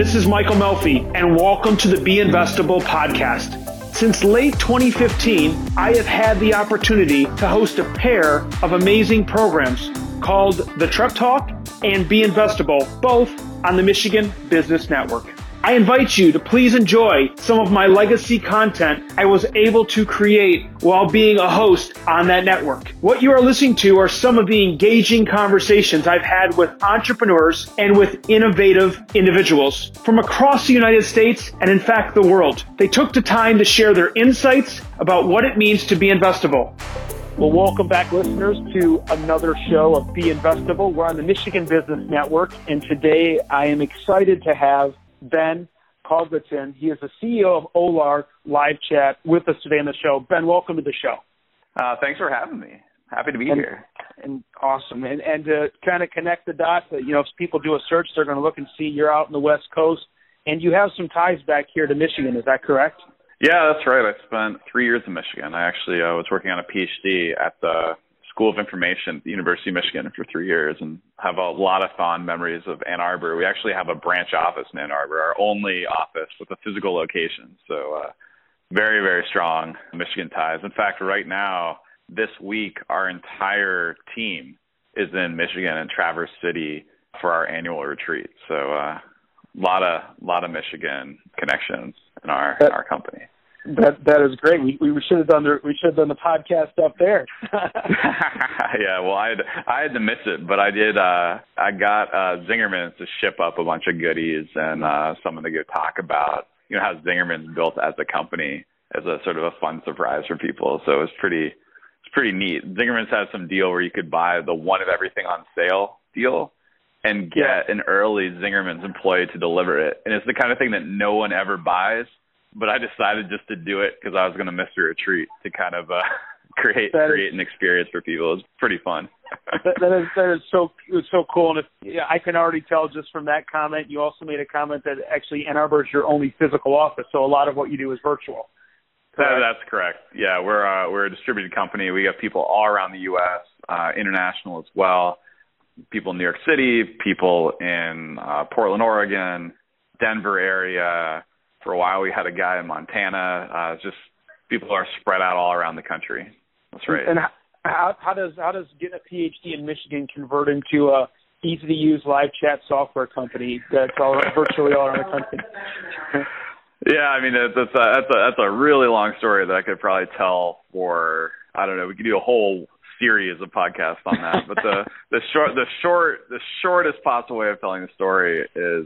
This is Michael Melfi, and welcome to the Be Investable podcast. Since late 2015, I have had the opportunity to host a pair of amazing programs called the Trep Talk and Be Investable, both on the Michigan Business Network. I invite you to please enjoy some of my legacy content I was able to create while being a host on that network. What you are listening to are some of the engaging conversations I've had with entrepreneurs and with innovative individuals from across the United States and in fact the world. They took the time to share their insights about what it means to be investable. Well, welcome back, listeners, to another show of Be Investable. We're on the Michigan Business Network, and today I am excited to have Ben Culbertson. He is the CEO of Olar Live Chat with us today on the show. Ben, welcome to the show. Thanks for having me. Happy to be here. And awesome. And to kind of connect the dots, if people do a search, they're going to look and see you're out in the West Coast, and you have some ties back here to Michigan. Is that correct? Yeah, that's right. I spent 3 years in Michigan. I actually was working on a PhD at the School of Information at the University of Michigan for 3 years and have a lot of fond memories of Ann Arbor. We actually have a branch office in Ann Arbor, our only office with a physical location. So very, very strong Michigan ties. In fact, right now, this week, our entire team is in Michigan and Traverse City for our annual retreat. So a lot of Michigan connections in our company. That is great. We should have done the podcast up there. Yeah, well, I had to miss it, but I did. I got Zingerman to ship up a bunch of goodies and something to go talk about. How Zingerman's built as a company as a sort of a fun surprise for people. So it's pretty neat. Zingerman's has some deal where you could buy the one of everything on sale deal and get an early Zingerman's employee to deliver it, and it's the kind of thing that no one ever buys. But I decided just to do it because I was going to miss the retreat to kind of create an experience for people. It was pretty fun. that is so cool. And I can already tell just from that comment. You also made a comment that actually Ann Arbor is your only physical office, so a lot of what you do is virtual. That's correct. Yeah, we're a distributed company. We have people all around the U.S., international as well. People in New York City, people in Portland, Oregon, Denver area. For a while, we had a guy in Montana. Just people are spread out all around the country. That's right. And how does getting a PhD in Michigan convert into a easy-to-use live chat software company that's virtually all around the country? Yeah, I mean that's a really long story that I could probably tell for, I don't know, we could do a whole series of podcasts on that. But the shortest possible way of telling the story is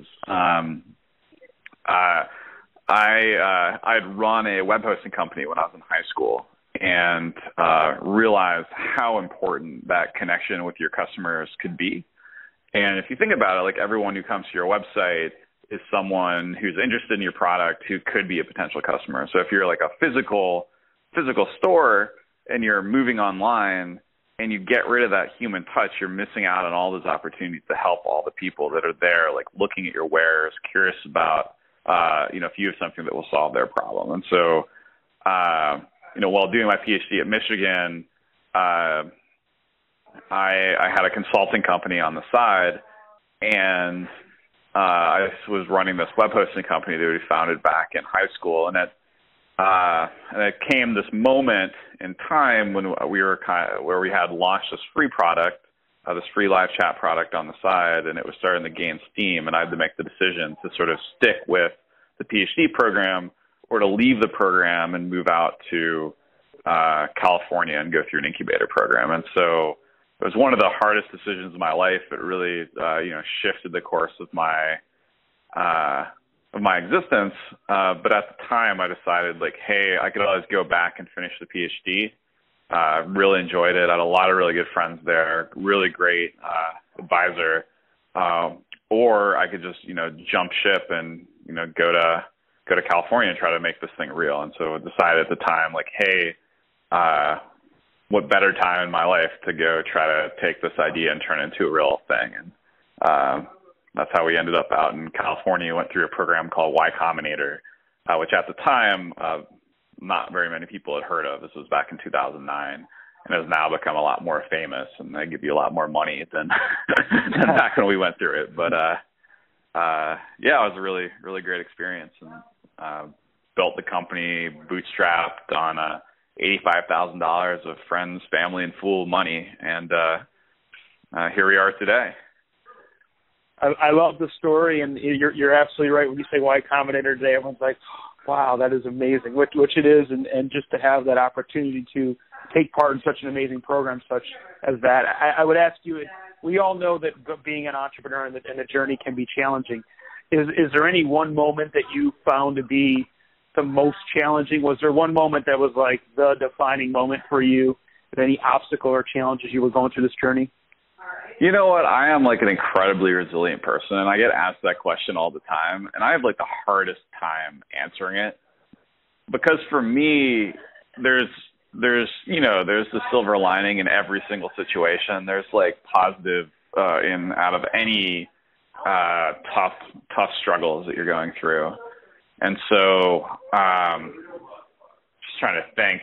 I had run a web hosting company when I was in high school and realized how important that connection with your customers could be. And if you think about it, like everyone who comes to your website is someone who's interested in your product who could be a potential customer. So if you're like a physical store and you're moving online and you get rid of that human touch, you're missing out on all those opportunities to help all the people that are there, like looking at your wares, curious about if you have something that will solve their problem. And so, while doing my PhD at Michigan, I had a consulting company on the side, and I was running this web hosting company that we founded back in high school. And it came this moment in time when we were where we had launched this free product, this free live chat product on the side, and it was starting to gain steam, and I had to make the decision to sort of stick with the PhD program or to leave the program and move out to California and go through an incubator program. And so it was one of the hardest decisions of my life. It really, shifted the course of my existence. But at the time I decided hey, I could always go back and finish the PhD. Really enjoyed it. I had a lot of really good friends there, really great advisor. Or I could just, jump ship and, go to California and try to make this thing real. And so I decided at the time, hey, what better time in my life to go try to take this idea and turn it into a real thing. And that's how we ended up out in California. We went through a program called Y Combinator, which at the time, not very many people had heard of. This was back in 2009, and has now become a lot more famous, and they give you a lot more money than back when we went through it. But yeah, it was a really, really great experience, and built the company bootstrapped on $85,000 of friends, family, and fool money, and here we are today. I love the story, and you're absolutely right when you say Y Combinator today. Everyone's like, wow, that is amazing, which it is, and just to have that opportunity to take part in such an amazing program such as that. I would ask you, we all know that being an entrepreneur and the journey can be challenging. Is there any one moment that you found to be the most challenging? Was there one moment that was like the defining moment for you, with any obstacle or challenges you were going through this journey? You know what? I am like an incredibly resilient person, and I get asked that question all the time, and I have like the hardest time answering it, because for me, there's the silver lining in every single situation. There's like positive out of any tough struggles that you're going through. And so, just trying to think.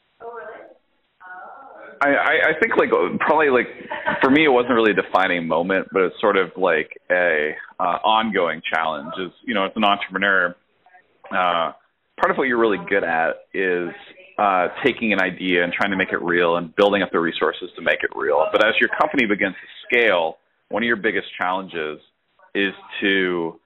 I think like probably like for me it wasn't really a defining moment, but it's sort of like a ongoing challenge. Is, as an entrepreneur, part of what you're really good at is taking an idea and trying to make it real and building up the resources to make it real. But as your company begins to scale, one of your biggest challenges is to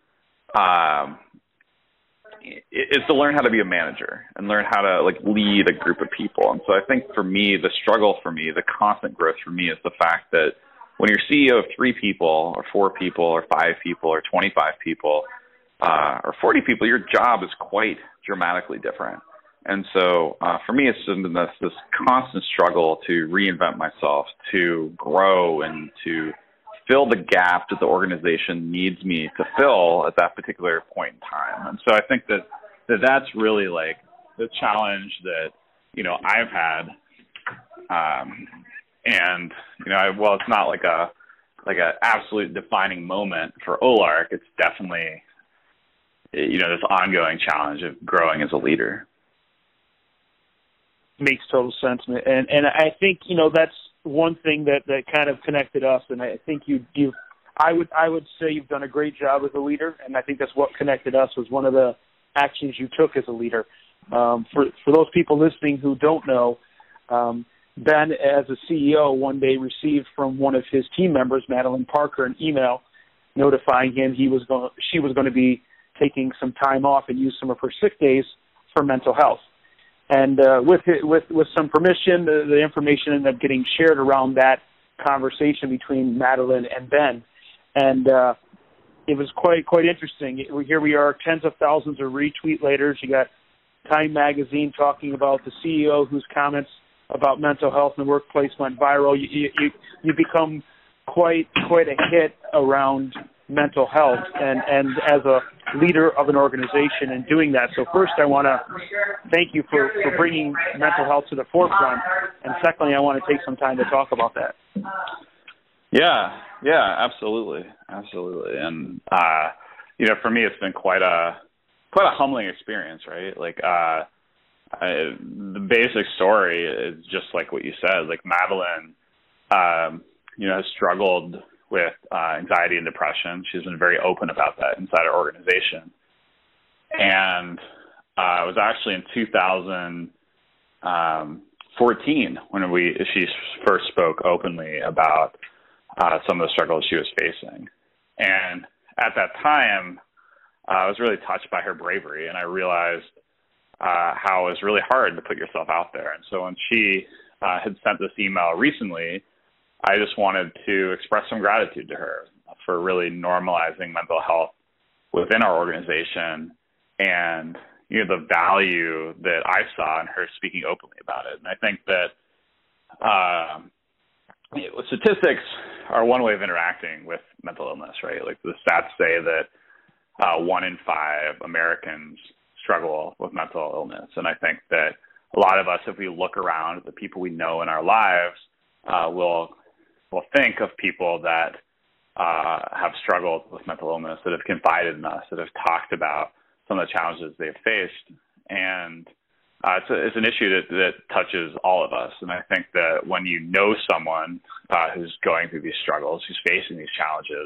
learn how to be a manager and learn how to like lead a group of people. And so I think for me, the struggle for me, the constant growth for me is the fact that when you're CEO of 3 people or 4 people or 5 people or 25 people or 40 people, your job is quite dramatically different. And so for me, it's been this constant struggle to reinvent myself, to grow, and to fill the gap that the organization needs me to fill at that particular point in time. And so I think that's really like the challenge that, I've had. And, it's not like a absolute defining moment for Olark. It's definitely, this ongoing challenge of growing as a leader. Makes total sense. And I think, that's one thing that kind of connected us, and I think I would say you've done a great job as a leader, and I think that's what connected us, was one of the actions you took as a leader. For those people listening who don't know, Ben, as a CEO, one day received from one of his team members, Madeline Parker, an email notifying him she was going to be taking some time off and use some of her sick days for mental health. And with some permission, the information ended up getting shared around that conversation between Madeline and Ben. And it was quite interesting. Here we are, tens of thousands of retweet later. You got Time Magazine talking about the CEO whose comments about mental health in the workplace went viral. You become quite a hit around mental health and as a leader of an organization and doing that. So first, I want to thank you for bringing mental health to the forefront. And secondly, I want to take some time to talk about that. Yeah, absolutely. And, for me, it's been quite a humbling experience, right? Like, the basic story is just like what you said. Like Madeline, has struggled with anxiety and depression. She's been very open about that inside our organization. And it was actually in 2014 when she first spoke openly about some of the struggles she was facing. And at that time, I was really touched by her bravery, and I realized how it was really hard to put yourself out there. And so when she had sent this email recently, I just wanted to express some gratitude to her for really normalizing mental health within our organization and, the value that I saw in her speaking openly about it. And I think that statistics are one way of interacting with mental illness, right? Like the stats say that 1 in 5 Americans struggle with mental illness. And I think that a lot of us, if we look around at the people we know in our lives, will think of people that have struggled with mental illness, that have confided in us, that have talked about some of the challenges they've faced. And it's an issue that touches all of us. And I think that when you know someone who's going through these struggles, who's facing these challenges,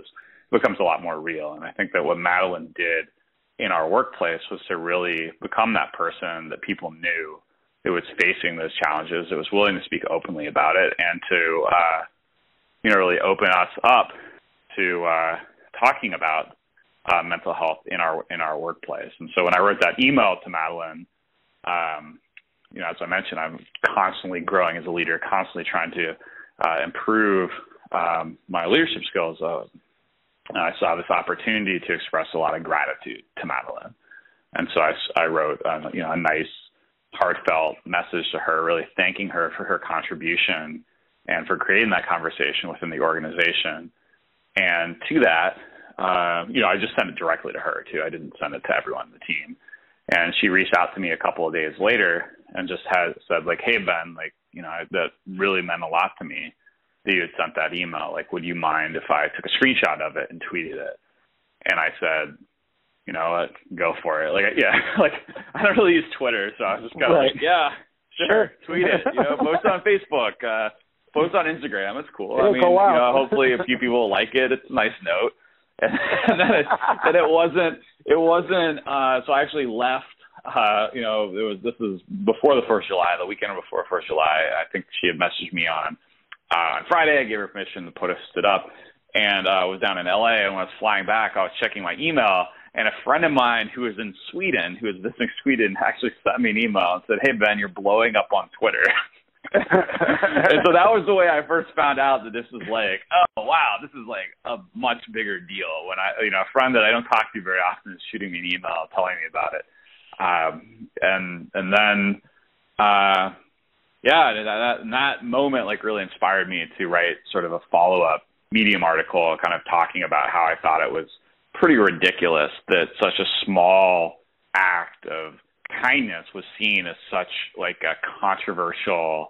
becomes a lot more real. And I think that what Madeline did in our workplace was to really become that person that people knew who was facing those challenges, that was willing to speak openly about it, and to, really open us up to talking about mental health in our workplace. And so when I wrote that email to Madeline, as I mentioned, I'm constantly growing as a leader, constantly trying to improve my leadership skills. I saw this opportunity to express a lot of gratitude to Madeline. And so I wrote, a nice, heartfelt message to her, really thanking her for her contribution and for creating that conversation within the organization. And to that, I just sent it directly to her too. I didn't send it to everyone on the team. And she reached out to me a couple of days later and just said, like, hey, Ben, that really meant a lot to me that you had sent that email. Like, would you mind if I took a screenshot of it and tweeted it? And I said, you know what, go for it. I don't really use Twitter, so I was just kind of like, yeah, sure, tweet it. Post on Facebook, post on Instagram. It's cool. Hopefully a few people will like it. It's a nice note. And then it wasn't. So I actually left. This was before the 1st of July, the weekend before 1st of July. I think she had messaged me on Friday. I gave her permission to post it up, and I was down in LA. And when I was flying back, I was checking my email, and a friend of mine who was in Sweden, who was visiting Sweden, actually sent me an email and said, "Hey Ben, you're blowing up on Twitter." And so that was the way I first found out that this was like, oh wow, this is like a much bigger deal. When a friend that I don't talk to very often is shooting me an email telling me about it. And then that moment really inspired me to write sort of a follow-up Medium article kind of talking about how I thought it was pretty ridiculous that such a small act of kindness was seen as such like a controversial,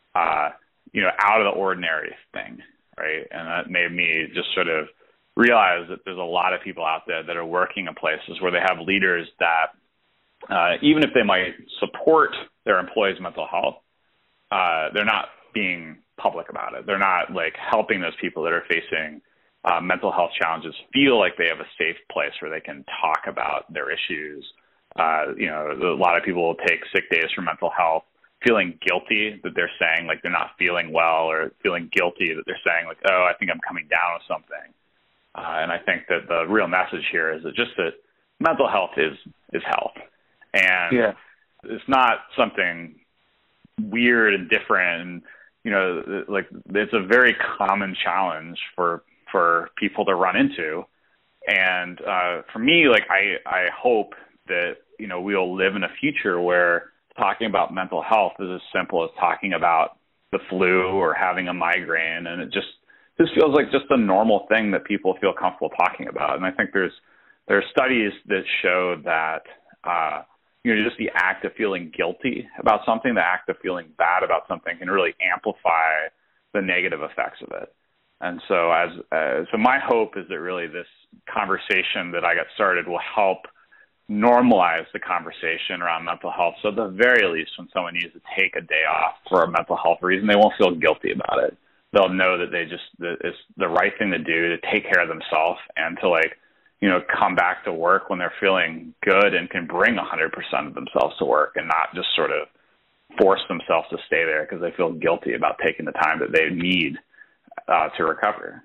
out of the ordinary thing, right? And that made me just sort of realize that there's a lot of people out there that are working in places where they have leaders that, even if they might support their employees' mental health, they're not being public about it. They're not helping those people that are facing mental health challenges feel like they have a safe place where they can talk about their issues. A lot of people will take sick days for mental health, feeling guilty that they're saying they're not feeling well, or feeling guilty that they're saying oh, I think I'm coming down with something. And I think that the real message here is that mental health is health. And it's not something weird and different. And, it's a very common challenge for people to run into. And for me, I hope that, we'll live in a future where talking about mental health is as simple as talking about the flu or having a migraine. And it just feels like just a normal thing that people feel comfortable talking about. And I think there are studies that show that, just the act of feeling guilty about something, the act of feeling bad about something can really amplify the negative effects of it. And so so my hope is that really this conversation that I got started will help normalize the conversation around mental health. So at the very least, when someone needs to take a day off for a mental health reason, they won't feel guilty about it. They'll know that that it's the right thing to do to take care of themselves and to come back to work when they're feeling good and can bring 100% of themselves to work, and not just sort of force themselves to stay there because they feel guilty about taking the time that they need to recover.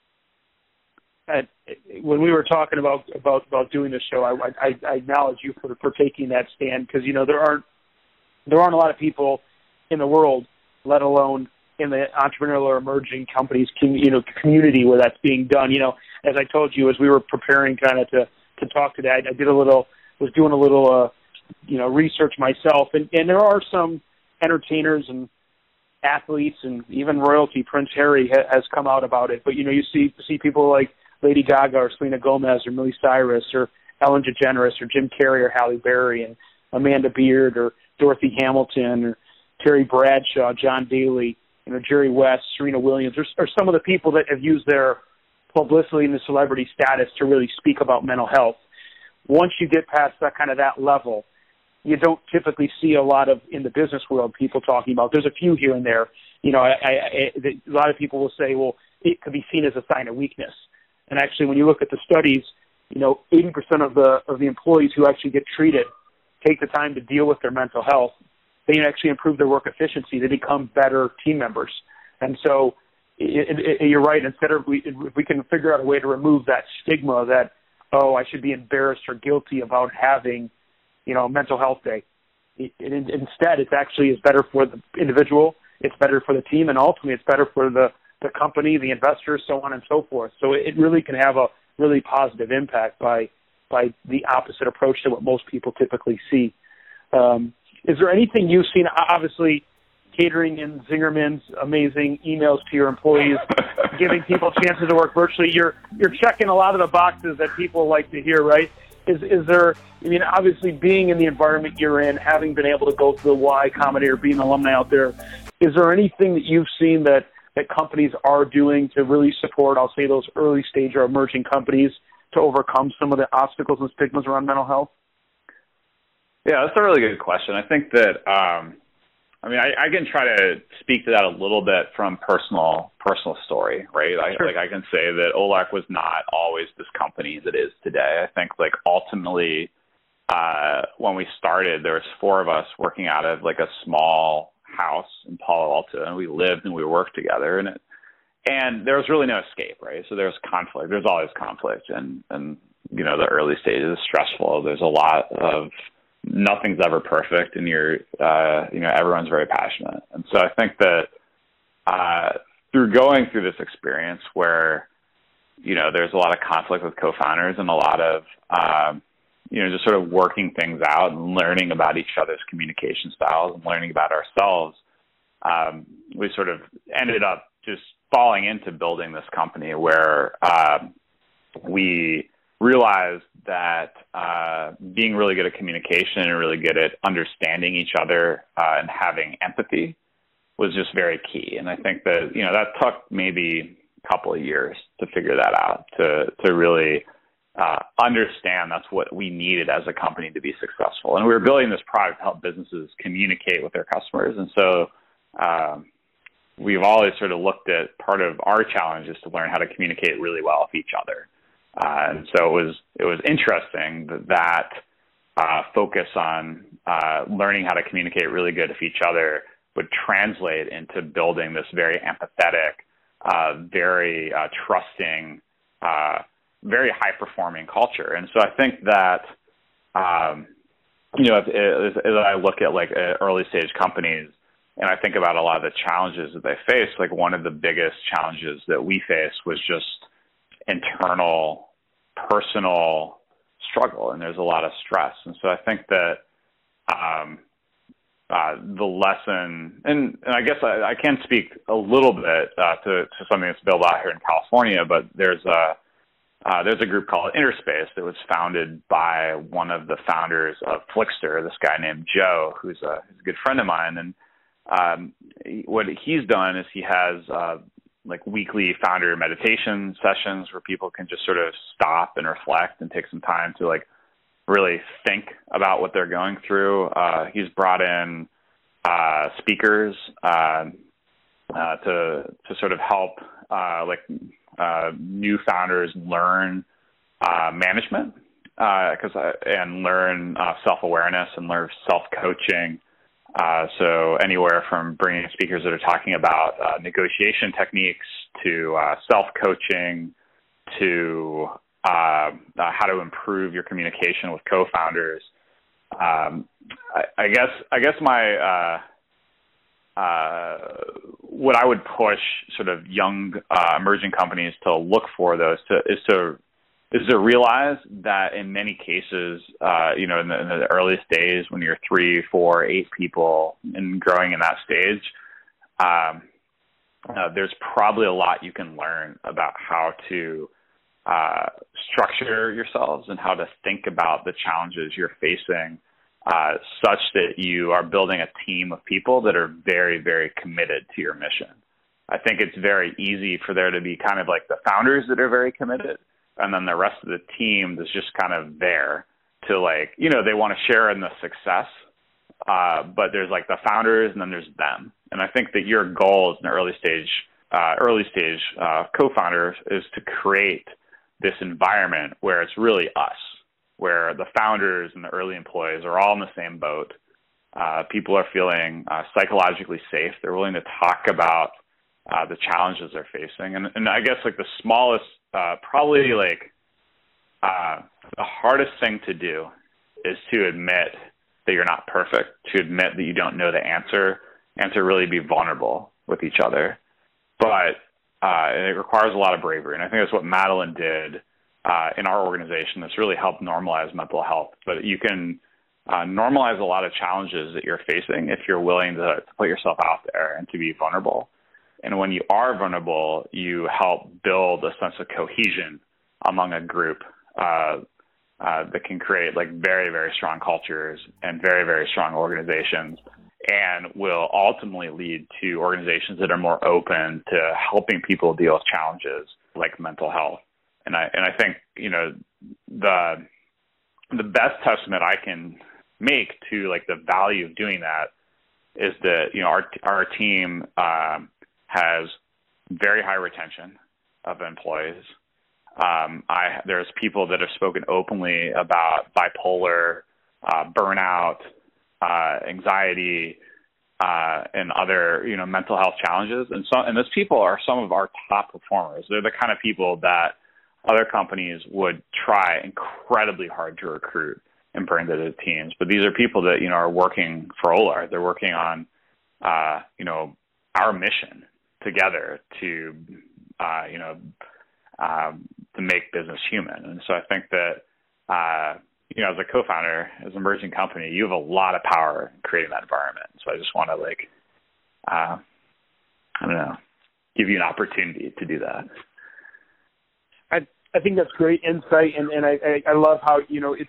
When we were talking about doing this show, I acknowledge you for taking that stand, because there aren't a lot of people in the world, let alone in the entrepreneurial or emerging companies community where that's being done. As I told you, as we were preparing kind of to talk today, I was doing a little research myself, and there are some entertainers and athletes and even royalty. Prince Harry has come out about it, but you see people like Lady Gaga or Selena Gomez or Miley Cyrus or Ellen DeGeneres or Jim Carrey or Halle Berry and Amanda Beard or Dorothy Hamilton or Terry Bradshaw, John Daly, Jerry West, Serena Williams, or some of the people that have used their publicity and the celebrity status to really speak about mental health. Once you get past that level, you don't typically see a lot of, in the business world, people talking about. There's a few here and there. A lot of people will say, well, it could be seen as a sign of weakness. And actually, when you look at the studies, 80% of the employees who actually get treated take the time to deal with their mental health. They actually improve their work efficiency. They become better team members. And so you're right. Instead of if we can figure out a way to remove that stigma that, oh, I should be embarrassed or guilty about having, mental health day. Instead, it actually is better for the individual. It's better for the team, and ultimately, it's better for the company, the investors, so on and so forth. So it really can have a really positive impact by the opposite approach to what most people typically see. Is there anything you've seen? Obviously, catering in Zingerman's, amazing emails to your employees, giving people chances to work virtually. You're checking a lot of the boxes that people like to hear, right? Is there, obviously being in the environment you're in, having been able to go to the Y Combinator, being an alumni out there, is there anything that you've seen that companies are doing to really support, I'll say, those early stage or emerging companies to overcome some of the obstacles and stigmas around mental health? Yeah, that's a really good question. I think that, I can try to speak to that a little bit from personal story, right? Sure. I can say that OLEC was not always this company as it is today. I think ultimately, when we started, there was 4 of us working out of a small house in Palo Alto, and we lived and we worked together, and there was really no escape, right? So there's conflict. There's always conflict, and the early stages is stressful. There's a lot of nothing's ever perfect, and everyone's very passionate. And so I think that through going through this experience where there's a lot of conflict with co-founders and a lot of just sort of working things out and learning about each other's communication styles and learning about ourselves, we sort of ended up just falling into building this company where we realized that being really good at communication and really good at understanding each other and having empathy was just very key. And I think that, that took maybe a couple of years to figure that out, to really understand that's what we needed as a company to be successful. And we were building this product to help businesses communicate with their customers. And so we've always sort of looked at part of our challenge is to learn how to communicate really well with each other. And so it was interesting that focus on learning how to communicate really good with each other would translate into building this very empathetic, very trusting, very high-performing culture. And so I think that, as I look at early-stage companies, and I think about a lot of the challenges that they face, one of the biggest challenges that we faced was just internal, personal struggle, and there's a lot of stress. And so I think that the lesson, and I guess I can speak a little bit to something that's built out here in California, but there's a group called Interspace that was founded by one of the founders of Flixster, this guy named Joe, who's a good friend of mine. And what he's done is he has weekly founder meditation sessions where people can just sort of stop and reflect and take some time to really think about what they're going through. He's brought in speakers to sort of help new founders learn management and learn self-awareness and learn self-coaching. So anywhere from bringing speakers that are talking about negotiation techniques to self-coaching to how to improve your communication with co-founders. I guess my what I would push sort of young emerging companies to look for is to realize that in many cases, in the earliest days when you're 3, 4, 8 people and growing in that stage, there's probably a lot you can learn about how to structure yourselves and how to think about the challenges you're facing, such that you are building a team of people that are very, very committed to your mission. I think it's very easy for there to be kind of the founders that are very committed, and then the rest of the team is just kind of there to they want to share in the success, but there's the founders and then there's them. And I think that your goal as an early stage co-founder is to create this environment where it's really us, where the founders and the early employees are all in the same boat. People are feeling psychologically safe. They're willing to talk about the challenges they're facing. And I guess like the smallest, probably like the hardest thing to do is to admit that you're not perfect, to admit that you don't know the answer, and to really be vulnerable with each other. But it requires a lot of bravery. And I think that's what Madeline did in our organization. That's really helped normalize mental health. But you can normalize a lot of challenges that you're facing if you're willing to put yourself out there and to be vulnerable. And when you are vulnerable, you help build a sense of cohesion among a group that can create like very, very strong cultures and very, very strong organizations, and will ultimately lead to organizations that are more open to helping people deal with challenges like mental health. And I think, you know, the best testament I can make to like the value of doing that is that, you know, our team has very high retention of employees. There's people that have spoken openly about bipolar, burnout, anxiety, and other, you know, mental health challenges. And those people are some of our top performers. They're the kind of people that other companies would try incredibly hard to recruit and bring to the teams. But these are people that, you know, are working for Olar. They're working on, you know, our mission together to, to make business human. And so I think that, you know, as a co-founder, as an emerging company, you have a lot of power in creating that environment. So I just want to like, I don't know, give you an opportunity to do that. I think that's great insight, and I love how, you know,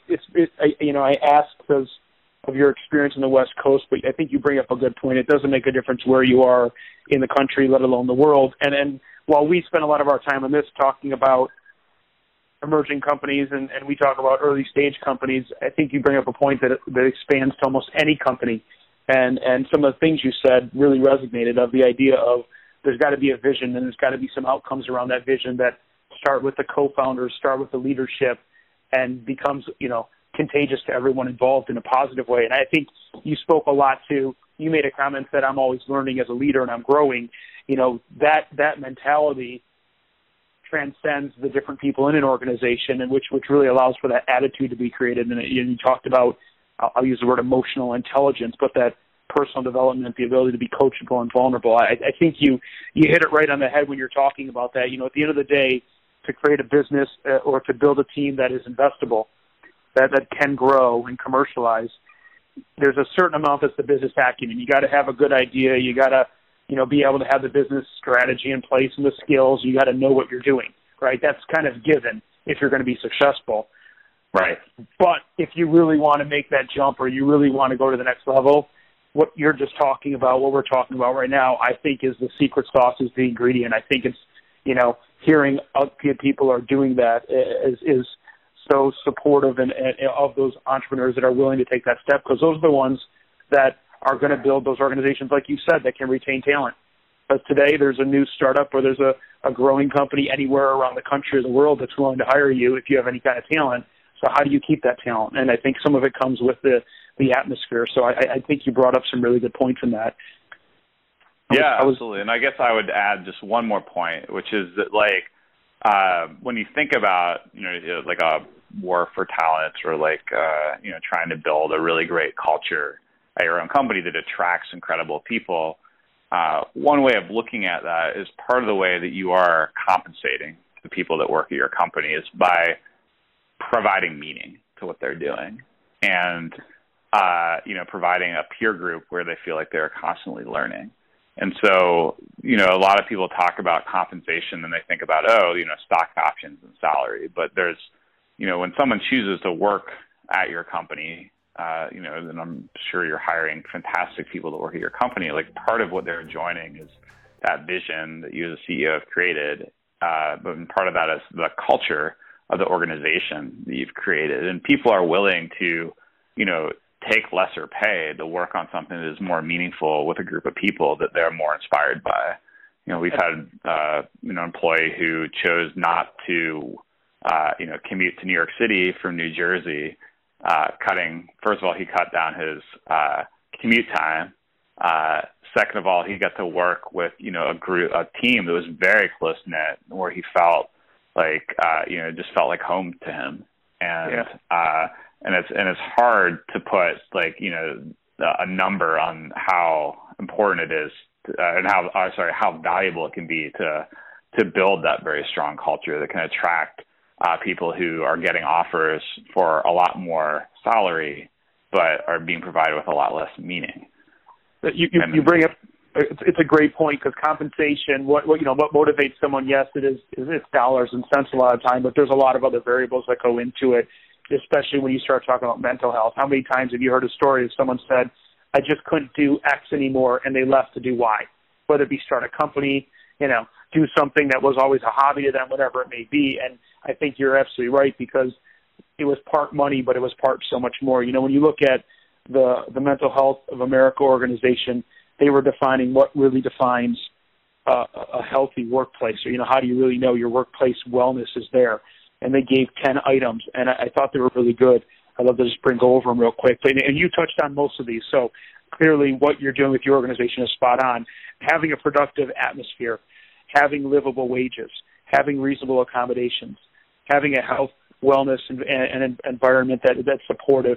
I asked because of your experience in the West Coast, but I think you bring up a good point. It doesn't make a difference where you are in the country, let alone the world. And while we spend a lot of our time on this talking about emerging companies and we talk about early stage companies, I think you bring up a point that expands to almost any company. And some of the things you said really resonated, of the idea of there's got to be a vision and there's got to be some outcomes around that vision that start with the co-founders, start with the leadership, and becomes, you know, contagious to everyone involved in a positive way. And I think you spoke a lot to, you made a comment that I'm always learning as a leader and I'm growing. You know, that mentality transcends the different people in an organization, and which really allows for that attitude to be created. And you talked about, I'll use the word emotional intelligence, but that personal development, the ability to be coachable and vulnerable. I think you hit it right on the head when you're talking about that. You know, at the end of the day, to create a business or to build a team that is investable, that can grow and commercialize, there's a certain amount that's the business acumen. You got to have a good idea. You got to, you know, be able to have the business strategy in place and the skills. You got to know what you're doing, right? That's kind of given if you're going to be successful. Right. But if you really want to make that jump, or you really want to go to the next level, what you're just talking about, what we're talking about right now, I think is the secret sauce, is the ingredient. I think it's, you know, hearing people are doing that is so supportive and of those entrepreneurs that are willing to take that step, because those are the ones that are going to build those organizations, like you said, that can retain talent. But today there's a new startup or there's a growing company anywhere around the country or the world that's willing to hire you if you have any kind of talent. So how do you keep that talent? And I think some of it comes with the atmosphere. So I think you brought up some really good points in that. Absolutely. And I guess I would add just one more point, which is that, like, when you think about, you know, like a war for talent, or like, you know, trying to build a really great culture at your own company that attracts incredible people, one way of looking at that is part of the way that you are compensating the people that work at your company is by providing meaning to what they're doing, and, you know, providing a peer group where they feel like they're constantly learning. And so, you know, a lot of people talk about compensation and they think about, oh, you know, stock options and salary. But there's, you know, when someone chooses to work at your company, you know, and I'm sure you're hiring fantastic people to work at your company, like part of what they're joining is that vision that you as a CEO have created. But part of that is the culture of the organization that you've created. And people are willing to, you know, take lesser pay to work on something that is more meaningful with a group of people that they're more inspired by. You know, we've had, you know, an employee who chose not to commute to New York City from New Jersey, first of all, he cut down his commute time. Second of all, he got to work with, a team that was very close knit, where he felt like, just felt like home to him. And, and it's hard to put a number on how important it is and how valuable it can be to build that very strong culture that can attract people who are getting offers for a lot more salary, but are being provided with a lot less meaning. You bring up, it's a great point, because compensation, what motivates someone, yes, it's dollars and cents a lot of time, but there's a lot of other variables that go into it, especially when you start talking about mental health. How many times have you heard a story of someone said, I just couldn't do X anymore, and they left to do Y, whether it be start a company, do something that was always a hobby to them, whatever it may be. And I think you're absolutely right, because it was part money, but it was part so much more. When you look at the Mental Health of America organization, they were defining what really defines a healthy workplace, or, how do you really know your workplace wellness is there? And they gave 10 items, and I thought they were really good. I'd love to just go over them real quick. And you touched on most of these, so clearly what you're doing with your organization is spot on. Having a productive atmosphere, having livable wages, having reasonable accommodations, having a health, wellness, and environment that's supportive,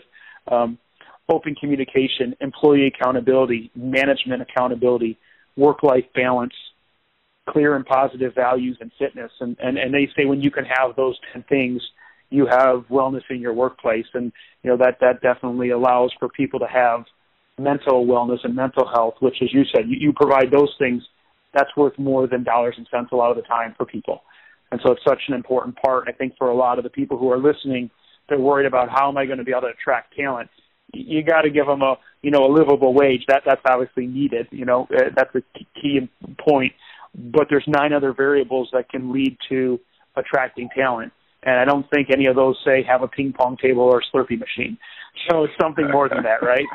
open communication, employee accountability, management accountability, work-life balance, clear and positive values and fitness. And they say when you can have those 10 things, you have wellness in your workplace. And, that definitely allows for people to have mental wellness and mental health, which, as you said, you provide those things. That's worth more than dollars and cents a lot of the time for people. And so it's such an important part. I think for a lot of the people who are listening, they're worried about how am I going to be able to attract talent. You got to give them a livable wage. That's obviously needed. That's a key point. But there's 9 other variables that can lead to attracting talent. And I don't think any of those say have a ping pong table or a Slurpee machine. So it's something more than that, right?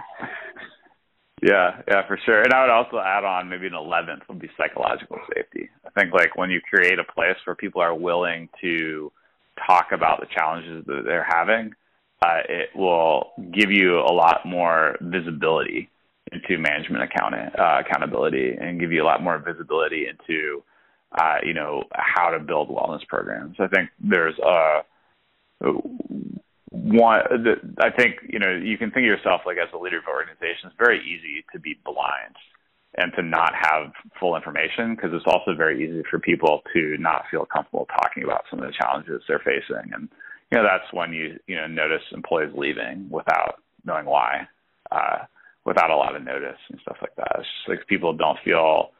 Yeah, for sure. And I would also add on maybe an 11th would be psychological safety. I think when you create a place where people are willing to talk about the challenges that they're having, it will give you a lot more visibility into management accountability, and give you a lot more visibility into, how to build wellness programs. I think there's I think, you can think of yourself as a leader of an organization. It's very easy to be blind and to not have full information, because it's also very easy for people to not feel comfortable talking about some of the challenges they're facing. And, that's when you notice employees leaving without knowing why, without a lot of notice and stuff like that. It's just people don't feel,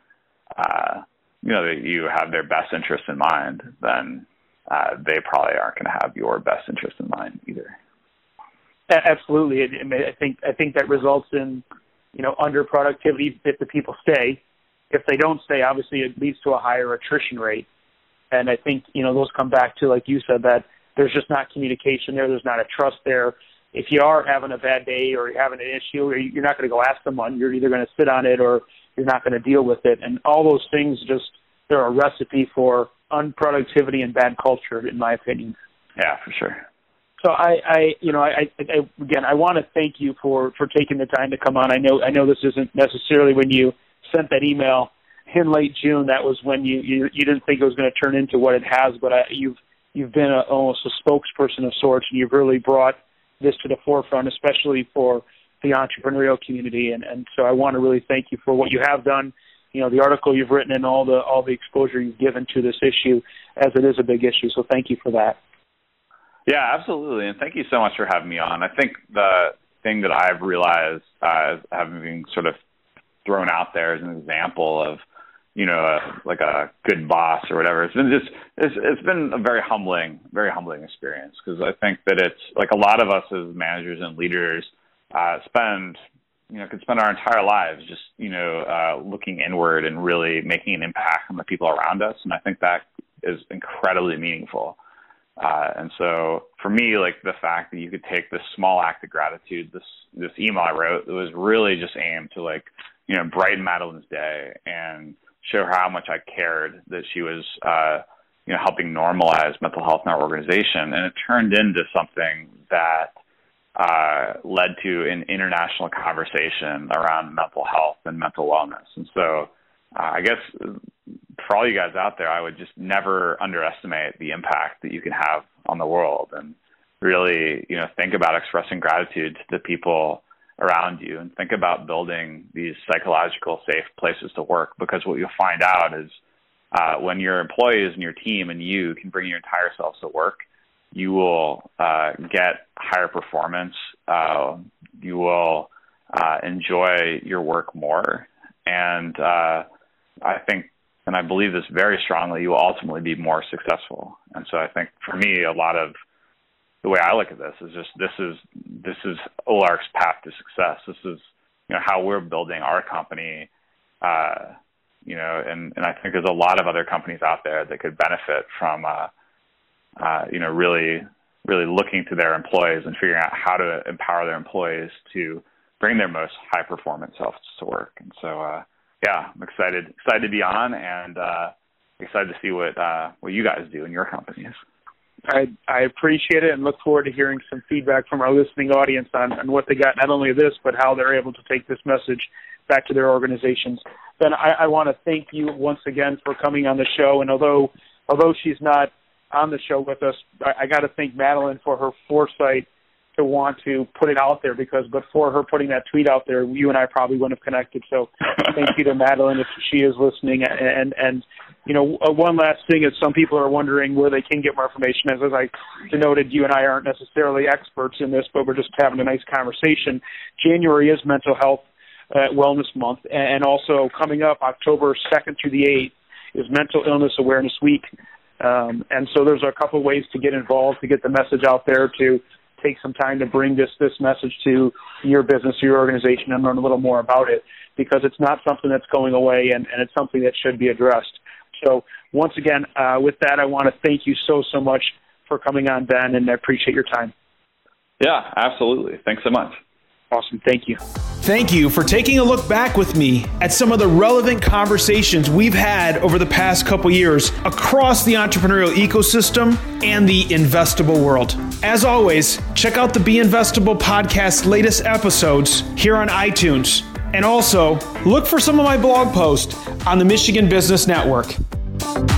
that you have their best interest in mind, then they probably aren't going to have your best interest in mind either. Absolutely. I think that results in, under productivity if the people stay. If they don't stay, obviously it leads to a higher attrition rate. And I think, those come back to, like you said, that there's just not communication there. There's not a trust there. If you are having a bad day or you're having an issue, you're not going to go ask someone. You're either going to sit on it or you're not going to deal with it. And all those things they're a recipe for unproductivity and bad culture, in my opinion. Yeah, for sure. So I want to thank you for taking the time to come on. I know this isn't necessarily when you sent that email in late June. That was when you didn't think it was going to turn into what it has, but you've been almost a spokesperson of sorts, and you've really brought this to the forefront, especially for the entrepreneurial community. And so I want to really thank you for what you have done, the article you've written, and all the exposure you've given to this issue, as it is a big issue. So thank you for that. Yeah, absolutely. And thank you so much for having me on. I think the thing that I've realized as having sort of thrown out there as an example of, like a good boss or whatever, it's been a very humbling experience, because I think that it's like a lot of us as managers and leaders could spend our entire lives just, looking inward and really making an impact on the people around us. And I think that is incredibly meaningful. And so for me, the fact that you could take this small act of gratitude, this email I wrote, it was really just aimed to brighten Madeline's day and show her how much I cared that she was, helping normalize mental health in our organization. And it turned into something that led to an international conversation around mental health and mental wellness. And so I guess for all you guys out there, I would just never underestimate the impact that you can have on the world, and really, think about expressing gratitude to the people around you, and think about building these psychological safe places to work. Because what you'll find out is when your employees and your team and you can bring your entire selves to work, you will get higher performance. You will enjoy your work more. And I think, and I believe this very strongly, you will ultimately be more successful. And so I think for me, a lot of the way I look at this is just, this is OLARC's path to success. This is, how we're building our company, and I think there's a lot of other companies out there that could benefit from, really looking to their employees and figuring out how to empower their employees to bring their most high performance selves to work. And so, I'm excited to be on, and excited to see what you guys do in your companies. I appreciate it and look forward to hearing some feedback from our listening audience on what they got, not only of this, but how they're able to take this message back to their organizations. Ben, I want to thank you once again for coming on the show. And although she's not on the show with us, I got to thank Madeline for her foresight to want to put it out there, because before her putting that tweet out there, you and I probably wouldn't have connected. So thank you to Madeline if she is listening. And one last thing is, some people are wondering where they can get more information. As I denoted, you and I aren't necessarily experts in this, but we're just having a nice conversation. January is Mental Health Wellness Month, and also coming up October 2nd through the 8th is Mental Illness Awareness Week. And so there's a couple ways to get involved, to get the message out there, to take some time to bring this message to your business, your organization, and learn a little more about it, because it's not something that's going away, and it's something that should be addressed. So once again, with that, I want to thank you so much for coming on, Ben, and I appreciate your time. Yeah, absolutely. Thanks so much. Awesome. Thank you. Thank you for taking a look back with me at some of the relevant conversations we've had over the past couple years across the entrepreneurial ecosystem and the investable world. As always, check out the Be Investable podcast's latest episodes here on iTunes. And also, look for some of my blog posts on the Michigan Business Network.